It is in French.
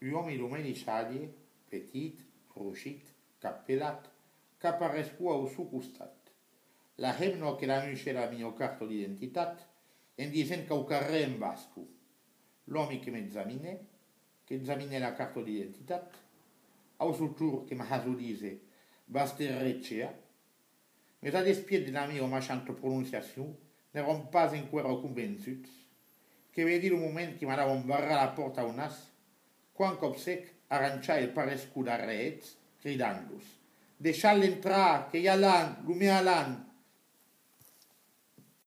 uom ilumeni sadie, petit, rochit, cap pelat, cap arrescua au su costat. La hemno che l'annuncia la mia carta d'identità, en dicen che au carrer en basco. L'uomo che mi esamine la carta d'identità, au sutur che mi dice, basta recea, mi sa despiede la mia machanto pronunciazione, ne rom pas in quero convençuts, che vedi il momento che mi dava un barra la porta a un as, quan copsec arancia il parescu da reets, gridandus. Deixar-le entrar, que hi ha l'an, lumea l'an,